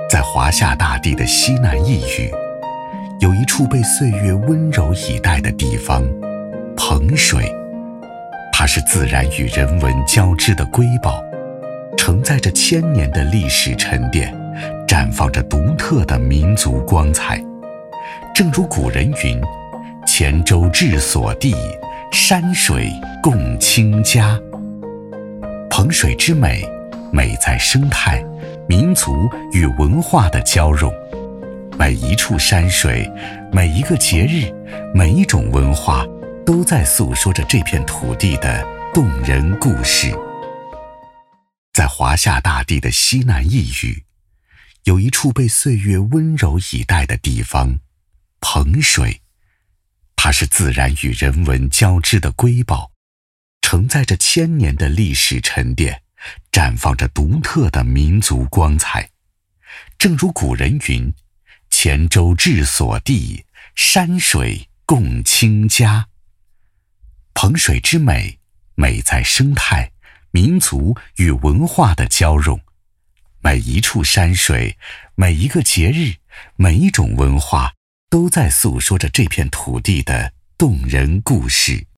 在华夏大地的西南一隅，有一处被岁月温柔以待的地方——彭水。它是自然与人文交织的瑰宝，承载着千年的历史沉淀，绽放着独特的民族光彩。正如古人云：“黔州治所地，山水共清家。”彭水之美，美在生态、民族与文化的交融。每一处山水，每一个节日，每一种文化，都在诉说着这片土地的动人故事。在华夏大地的西南一隅，有一处被岁月温柔以待的地方——彭水。它是自然与人文交织的瑰宝，承载着千年的历史沉淀，绽放着独特的民族光彩。正如古人云：“黔州治所地，山水共清家。”彭水之美，美在生态、民族与文化的交融。每一处山水，每一个节日，每一种文化，都在诉说着这片土地的动人故事。